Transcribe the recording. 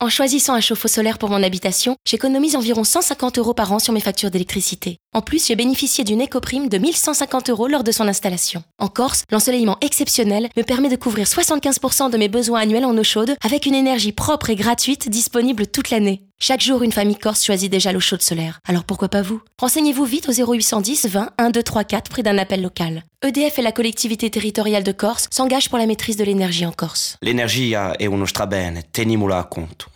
En choisissant un chauffe-eau solaire pour mon habitation, j'économise environ 150 € par an sur mes factures d'électricité. En plus, j'ai bénéficié d'une éco-prime de 1150 € lors de son installation. En Corse, l'ensoleillement exceptionnel me permet de couvrir 75% de mes besoins annuels en eau chaude avec une énergie propre et gratuite disponible toute l'année. Chaque jour, une famille corse choisit déjà l'eau chaude solaire. Alors pourquoi pas vous? Renseignez-vous vite au 0810 20 1234 près d'un appel local. EDF et la collectivité territoriale de Corse s'engagent pour la maîtrise de l'énergie en Corse. L'energia è uno strabene, tenimolo a conto.